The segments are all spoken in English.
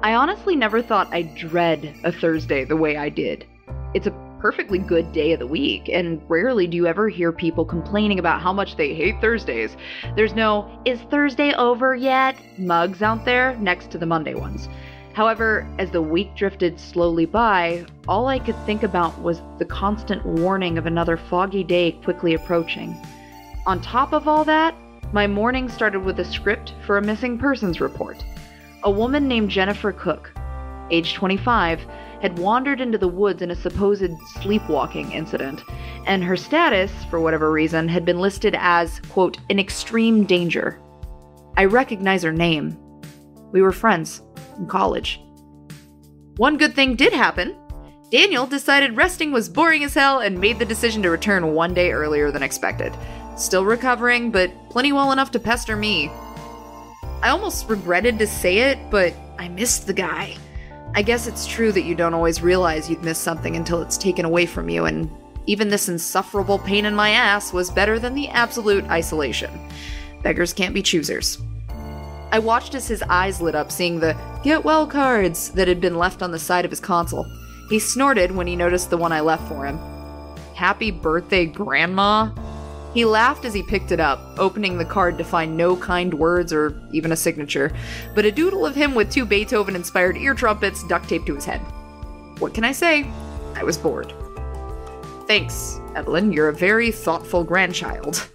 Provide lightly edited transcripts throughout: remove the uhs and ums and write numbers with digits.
I honestly never thought I'd dread a Thursday the way I did. It's a perfectly good day of the week, and rarely do you ever hear people complaining about how much they hate Thursdays. There's no, "Is Thursday over yet?" mugs out there next to the Monday ones. However, as the week drifted slowly by, all I could think about was the constant warning of another foggy day quickly approaching. On top of all that, my morning started with a script for a missing persons report. A woman named Jennifer Cook, age 25, had wandered into the woods in a supposed sleepwalking incident, and her status, for whatever reason, had been listed as, quote, "in extreme danger." I recognize her name. We were friends in college. One good thing did happen. Daniel decided resting was boring as hell and made the decision to return one day earlier than expected. Still recovering, but plenty well enough to pester me. I almost regretted to say it, but I missed the guy. I guess it's true that you don't always realize you'd missed something until it's taken away from you, and even this insufferable pain in my ass was better than the absolute isolation. Beggars can't be choosers. I watched as his eyes lit up seeing the "get well" cards that had been left on the side of his console. He snorted when he noticed the one I left for him. "Happy birthday, Grandma?" He laughed as he picked it up, opening the card to find no kind words or even a signature, but a doodle of him with 2 Beethoven-inspired ear trumpets duct taped to his head. What can I say? I was bored. "Thanks, Evelyn. You're a very thoughtful grandchild."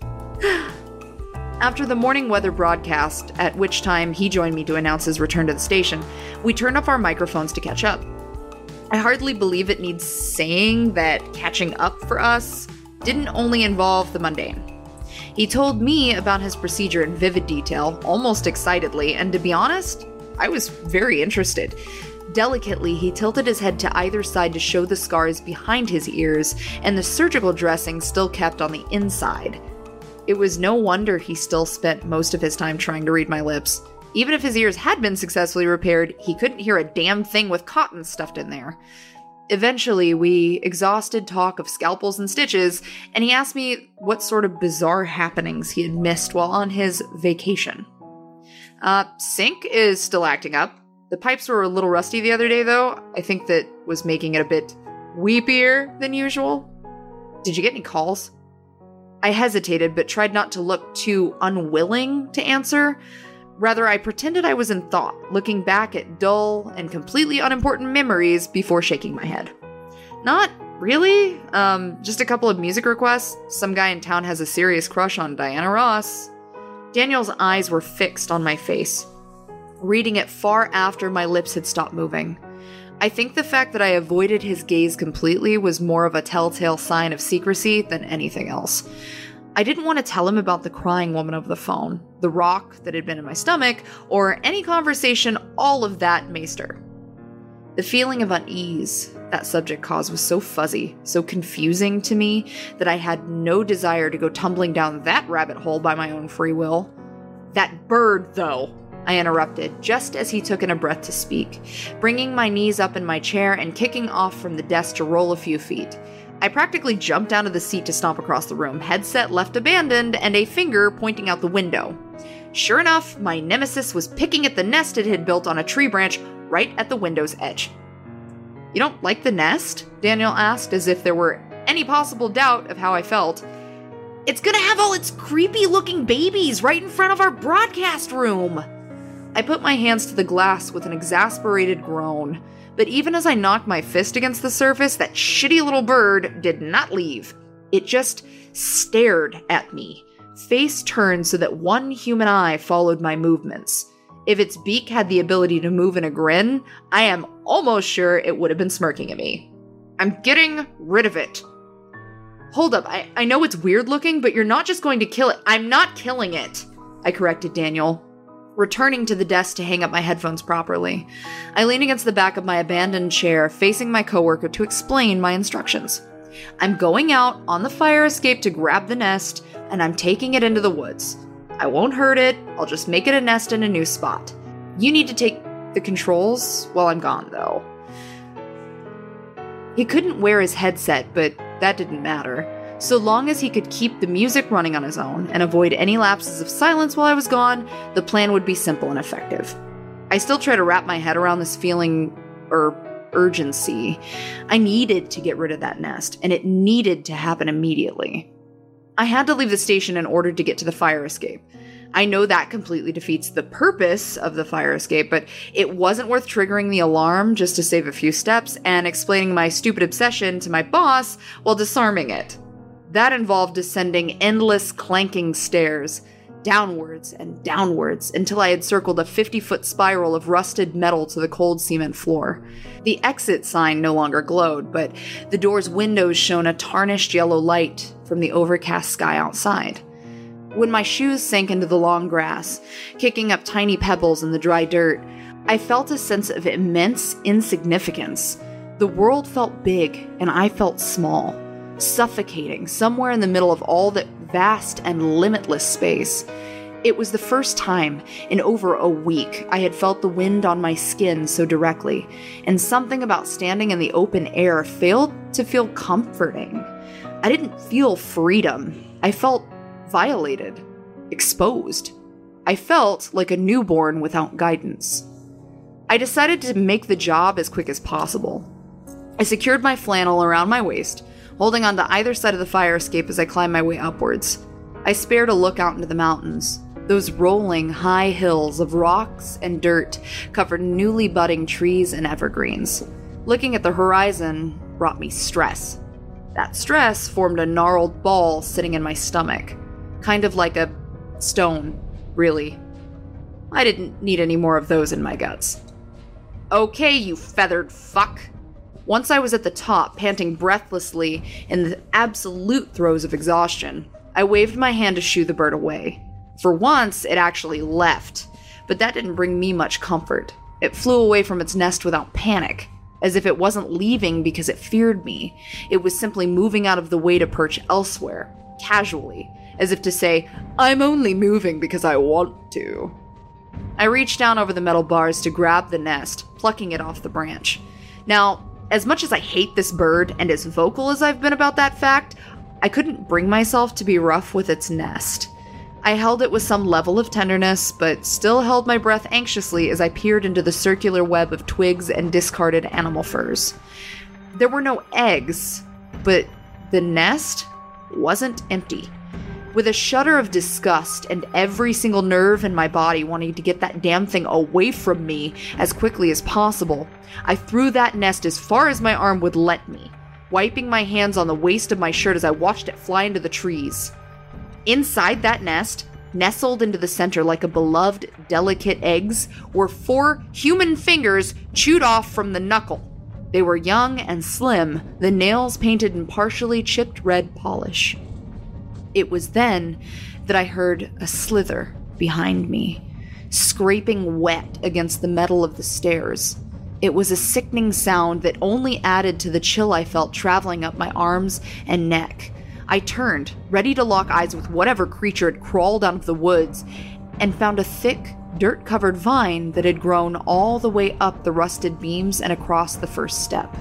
After the morning weather broadcast, at which time he joined me to announce his return to the station, we turned off our microphones to catch up. I hardly believe it needs saying that catching up for us didn't only involve the mundane. He told me about his procedure in vivid detail, almost excitedly, and to be honest, I was very interested. Delicately, he tilted his head to either side to show the scars behind his ears and the surgical dressing still kept on the inside. It was no wonder he still spent most of his time trying to read my lips. Even if his ears had been successfully repaired, he couldn't hear a damn thing with cotton stuffed in there. Eventually, we exhausted talk of scalpels and stitches, and he asked me what sort of bizarre happenings he had missed while on his vacation. Sink is still acting up. The pipes were a little rusty the other day, though. I think that was making it a bit weepier than usual. Did you get any calls? I hesitated, but tried not to look too unwilling to answer. Rather, I pretended I was in thought, looking back at dull and completely unimportant memories before shaking my head. Not really. Just a couple of music requests. Some guy in town has a serious crush on Diana Ross. Daniel's eyes were fixed on my face, reading it far after my lips had stopped moving. I think the fact that I avoided his gaze completely was more of a telltale sign of secrecy than anything else. I didn't want to tell him about the crying woman over the phone, the rock that had been in my stomach, or any conversation all of that maester. The feeling of unease that subject caused was so fuzzy, so confusing to me, that I had no desire to go tumbling down that rabbit hole by my own free will. "That bird, though," I interrupted, just as he took in a breath to speak, bringing my knees up in my chair and kicking off from the desk to roll a few feet. I practically jumped out of the seat to stomp across the room, headset left abandoned, and a finger pointing out the window. Sure enough, my nemesis was picking at the nest it had built on a tree branch right at the window's edge. "You don't like the nest?" Daniel asked, as if there were any possible doubt of how I felt. "It's gonna have all its creepy-looking babies right in front of our broadcast room!" I put my hands to the glass with an exasperated groan. But even as I knocked my fist against the surface, that shitty little bird did not leave. It just stared at me, face turned so that one human eye followed my movements. If its beak had the ability to move in a grin, I am almost sure it would have been smirking at me. "I'm getting rid of it." "Hold up, I know it's weird looking, but you're not just going to kill it." "I'm not killing it," I corrected Daniel, returning to the desk to hang up my headphones properly. I leaned against the back of my abandoned chair, facing my coworker to explain my instructions. "I'm going out on the fire escape to grab the nest, and I'm taking it into the woods. I won't hurt it, I'll just make it a nest in a new spot. You need to take the controls while I'm gone, though." He couldn't wear his headset, but that didn't matter. So long as he could keep the music running on his own and avoid any lapses of silence while I was gone, the plan would be simple and effective. I still try to wrap my head around this feeling, or urgency. I needed to get rid of that nest, and it needed to happen immediately. I had to leave the station in order to get to the fire escape. I know that completely defeats the purpose of the fire escape, but it wasn't worth triggering the alarm just to save a few steps and explaining my stupid obsession to my boss while disarming it. That involved descending endless clanking stairs, downwards and downwards, until I had circled a 50-foot spiral of rusted metal to the cold cement floor. The exit sign no longer glowed, but the door's windows shone a tarnished yellow light from the overcast sky outside. When my shoes sank into the long grass, kicking up tiny pebbles in the dry dirt, I felt a sense of immense insignificance. The world felt big, and I felt small, suffocating somewhere in the middle of all that vast and limitless space. It was the first time in over a week I had felt the wind on my skin so directly, and something about standing in the open air failed to feel comforting. I didn't feel freedom. I felt violated, exposed. I felt like a newborn without guidance. I decided to make the job as quick as possible. I secured my flannel around my waist, holding onto either side of the fire escape as I climbed my way upwards. I spared a look out into the mountains, those rolling high hills of rocks and dirt covered in newly budding trees and evergreens. Looking at the horizon brought me stress. That stress formed a gnarled ball sitting in my stomach. Kind of like a stone, really. I didn't need any more of those in my guts. Okay, you feathered fuck. Once I was at the top, panting breathlessly in the absolute throes of exhaustion, I waved my hand to shoo the bird away. For once, it actually left, but that didn't bring me much comfort. It flew away from its nest without panic, as if it wasn't leaving because it feared me. It was simply moving out of the way to perch elsewhere, casually, as if to say, I'm only moving because I want to. I reached down over the metal bars to grab the nest, plucking it off the branch. Now, as much as I hate this bird, and as vocal as I've been about that fact, I couldn't bring myself to be rough with its nest. I held it with some level of tenderness, but still held my breath anxiously as I peered into the circular web of twigs and discarded animal furs. There were no eggs, but the nest wasn't empty. With a shudder of disgust and every single nerve in my body wanting to get that damn thing away from me as quickly as possible, I threw that nest as far as my arm would let me, wiping my hands on the waist of my shirt as I watched it fly into the trees. Inside that nest, nestled into the center like a beloved, delicate eggs, were 4 human fingers chewed off from the knuckle. They were young and slim, the nails painted in partially chipped red polish. It was then that I heard a slither behind me, scraping wet against the metal of the stairs. It was a sickening sound that only added to the chill I felt traveling up my arms and neck. I turned, ready to lock eyes with whatever creature had crawled out of the woods, and found a thick, dirt-covered vine that had grown all the way up the rusted beams and across the first step.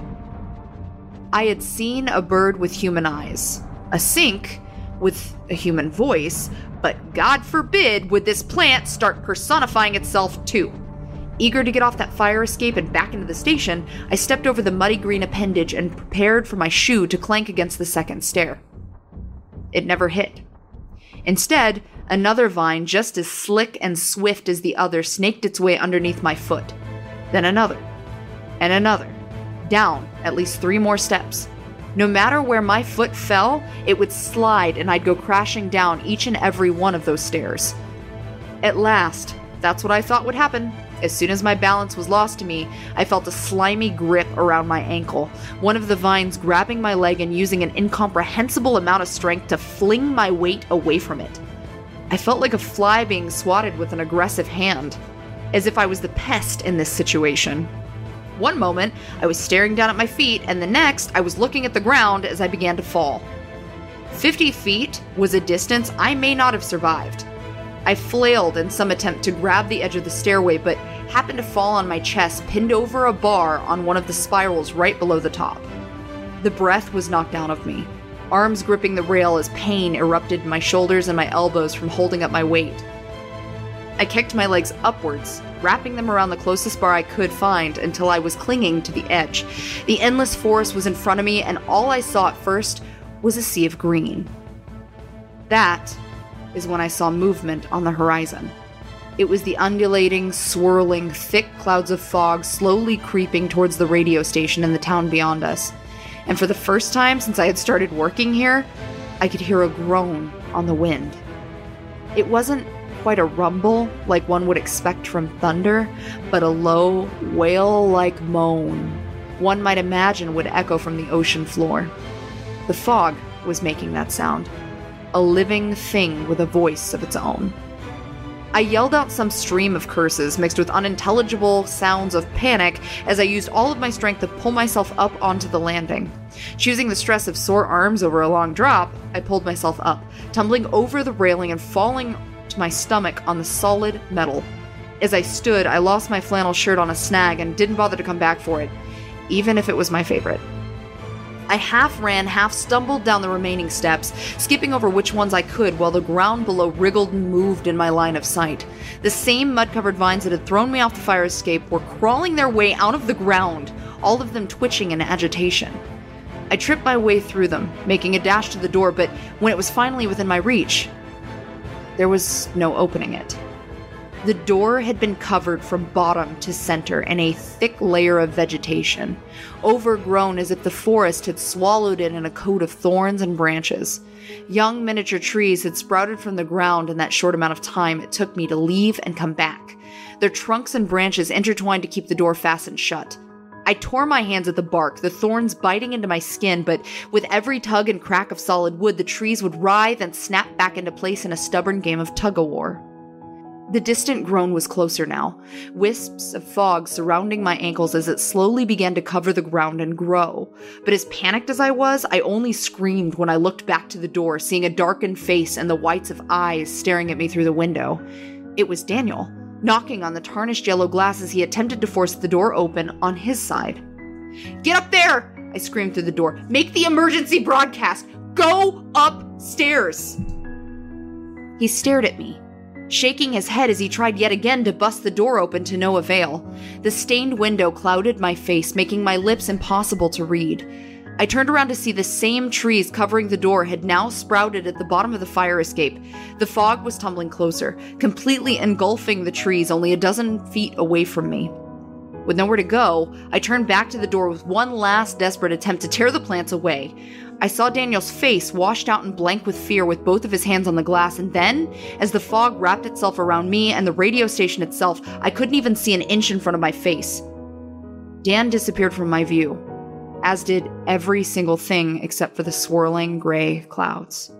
I had seen a bird with human eyes, a sink with a human voice, but God forbid would this plant start personifying itself too. Eager to get off that fire escape and back into the station, I stepped over the muddy green appendage and prepared for my shoe to clank against the second stair. It never hit. Instead, another vine just as slick and swift as the other snaked its way underneath my foot. Then another. And another. Down at least 3 more steps. No matter where my foot fell, it would slide and I'd go crashing down each and every one of those stairs. At last, that's what I thought would happen. As soon as my balance was lost to me, I felt a slimy grip around my ankle, one of the vines grabbing my leg and using an incomprehensible amount of strength to fling my weight away from it. I felt like a fly being swatted with an aggressive hand, as if I was the pest in this situation. One moment, I was staring down at my feet, and the next, I was looking at the ground as I began to fall. 50 feet was a distance I may not have survived. I flailed in some attempt to grab the edge of the stairway, but happened to fall on my chest, pinned over a bar on one of the spirals right below the top. The breath was knocked out of me, arms gripping the rail as pain erupted in my shoulders and my elbows from holding up my weight. I kicked my legs upwards, wrapping them around the closest bar I could find until I was clinging to the edge. The endless forest was in front of me, and all I saw at first was a sea of green. That is when I saw movement on the horizon. It was the undulating, swirling, thick clouds of fog slowly creeping towards the radio station in the town beyond us. And for the first time since I had started working here, I could hear a groan on the wind. It wasn't quite a rumble like one would expect from thunder, but a low, wail-like moan one might imagine would echo from the ocean floor. The fog was making that sound, a living thing with a voice of its own. I yelled out some stream of curses mixed with unintelligible sounds of panic as I used all of my strength to pull myself up onto the landing. Choosing the stress of sore arms over a long drop, I pulled myself up, tumbling over the railing and falling to my stomach on the solid metal. As I stood, I lost my flannel shirt on a snag and didn't bother to come back for it, even if it was my favorite. I half ran, half stumbled down the remaining steps, skipping over which ones I could while the ground below wriggled and moved in my line of sight. The same mud-covered vines that had thrown me off the fire escape were crawling their way out of the ground, all of them twitching in agitation. I tripped my way through them, making a dash to the door, but when it was finally within my reach, there was no opening it. The door had been covered from bottom to center in a thick layer of vegetation, overgrown as if the forest had swallowed it in a coat of thorns and branches. Young miniature trees had sprouted from the ground in that short amount of time it took me to leave and come back, their trunks and branches intertwined to keep the door fastened shut. I tore my hands at the bark, the thorns biting into my skin, but with every tug and crack of solid wood, the trees would writhe and snap back into place in a stubborn game of tug-o-war. The distant groan was closer now, wisps of fog surrounding my ankles as it slowly began to cover the ground and grow. But as panicked as I was, I only screamed when I looked back to the door, seeing a darkened face and the whites of eyes staring at me through the window. It was Daniel, knocking on the tarnished yellow glass as he attempted to force the door open on his side. "Get up there!" I screamed through the door. "Make the emergency broadcast! Go upstairs!" He stared at me, shaking his head as he tried yet again to bust the door open to no avail. The stained window clouded my face, making my lips impossible to read. I turned around to see the same trees covering the door had now sprouted at the bottom of the fire escape. The fog was tumbling closer, completely engulfing the trees only a dozen feet away from me. With nowhere to go, I turned back to the door with one last desperate attempt to tear the plants away. I saw Daniel's face washed out and blank with fear with both of his hands on the glass, and then, as the fog wrapped itself around me and the radio station itself, I couldn't even see an inch in front of my face. Dan disappeared from my view, as did every single thing except for the swirling gray clouds.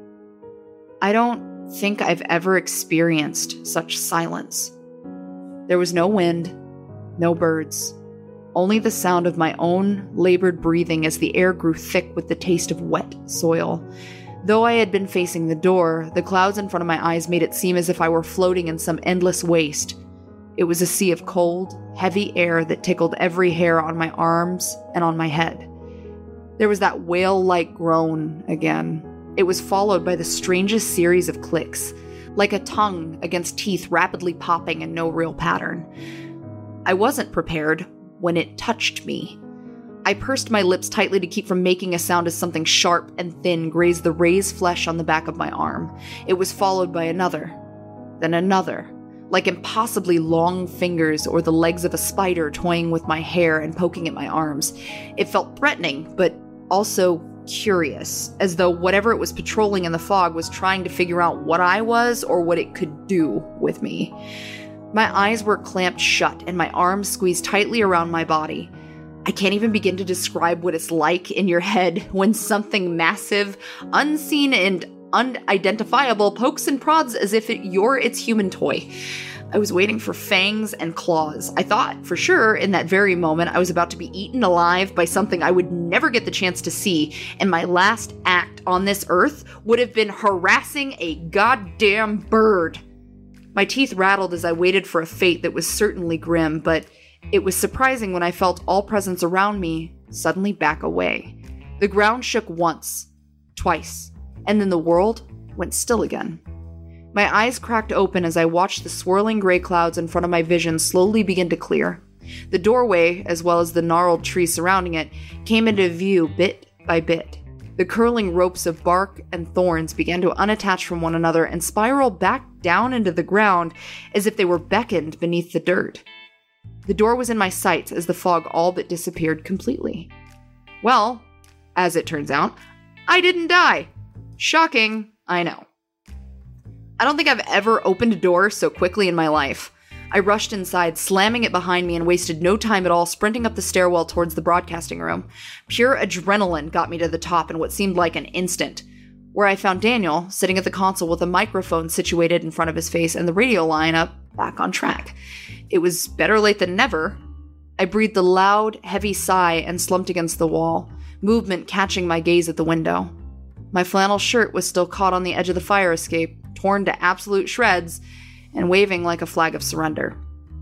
I don't think I've ever experienced such silence. There was no wind, no birds, only the sound of my own labored breathing as the air grew thick with the taste of wet soil. Though I had been facing the door, the clouds in front of my eyes made it seem as if I were floating in some endless waste. It was a sea of cold, heavy air that tickled every hair on my arms and on my head. There was that whale-like groan again. It was followed by the strangest series of clicks, like a tongue against teeth rapidly popping in no real pattern. I wasn't prepared when it touched me. I pursed my lips tightly to keep from making a sound as something sharp and thin grazed the raised flesh on the back of my arm. It was followed by another, then another, like impossibly long fingers or the legs of a spider toying with my hair and poking at my arms. It felt threatening, but also curious, as though whatever it was patrolling in the fog was trying to figure out what I was or what it could do with me. My eyes were clamped shut and my arms squeezed tightly around my body. I can't even begin to describe what it's like in your head when something massive, unseen and unidentifiable pokes and prods as if you're its human toy. I was waiting for fangs and claws. I thought, for sure, in that very moment, I was about to be eaten alive by something I would never get the chance to see, and my last act on this earth would have been harassing a goddamn bird. My teeth rattled as I waited for a fate that was certainly grim, but it was surprising when I felt all presence around me suddenly back away. The ground shook once, twice, and then the world went still again. My eyes cracked open as I watched the swirling gray clouds in front of my vision slowly begin to clear. The doorway, as well as the gnarled tree surrounding it, came into view bit by bit. The curling ropes of bark and thorns began to unattach from one another and spiral back down into the ground as if they were beckoned beneath the dirt. The door was in my sights as the fog all but disappeared completely. Well, as it turns out, I didn't die. Shocking, I know. I don't think I've ever opened a door so quickly in my life. I rushed inside, slamming it behind me, and wasted no time at all sprinting up the stairwell towards the broadcasting room. Pure adrenaline got me to the top in what seemed like an instant, where I found Daniel sitting at the console with a microphone situated in front of his face and the radio lineup back on track. It was better late than never. I breathed a loud, heavy sigh and slumped against the wall, movement catching my gaze at the window. My flannel shirt was still caught on the edge of the fire escape, torn to absolute shreds, and waving like a flag of surrender.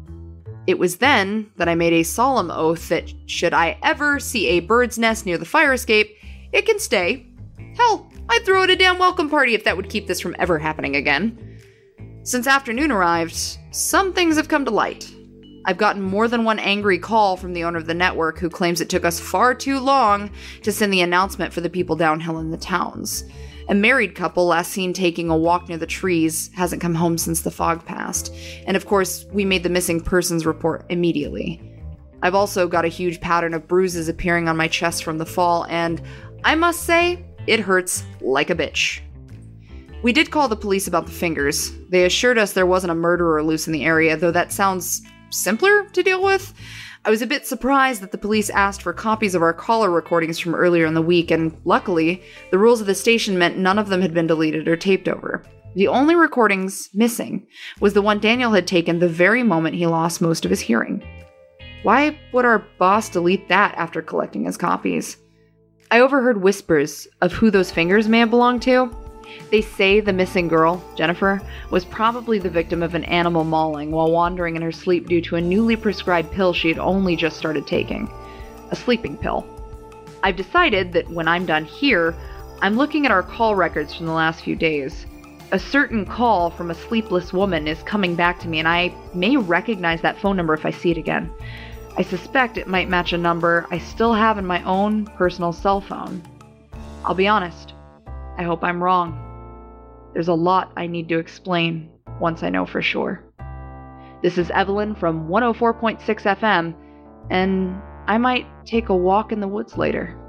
It was then that I made a solemn oath that should I ever see a bird's nest near the fire escape, it can stay. Hell, I'd throw it a damn welcome party if that would keep this from ever happening again. Since afternoon arrived, some things have come to light. I've gotten more than one angry call from the owner of the network who claims it took us far too long to send the announcement for the people downhill in the towns. A married couple last seen taking a walk near the trees hasn't come home since the fog passed. And of course, we made the missing persons report immediately. I've also got a huge pattern of bruises appearing on my chest from the fall, and I must say, it hurts like a bitch. We did call the police about the fingers. They assured us there wasn't a murderer loose in the area, though that sounds simpler to deal with. I was a bit surprised that the police asked for copies of our caller recordings from earlier in the week, and luckily, the rules of the station meant none of them had been deleted or taped over. The only recordings missing was the one Daniel had taken the very moment he lost most of his hearing. Why would our boss delete that after collecting his copies? I overheard whispers of who those fingers may have belonged to. They say the missing girl, Jennifer, was probably the victim of an animal mauling while wandering in her sleep due to a newly prescribed pill she had only just started taking. A sleeping pill. I've decided that when I'm done here, I'm looking at our call records from the last few days. A certain call from a sleepless woman is coming back to me, and I may recognize that phone number if I see it again. I suspect it might match a number I still have in my own personal cell phone. I'll be honest. I hope I'm wrong. There's a lot I need to explain once I know for sure. This is Evelyn from 104.6 FM, and I might take a walk in the woods later.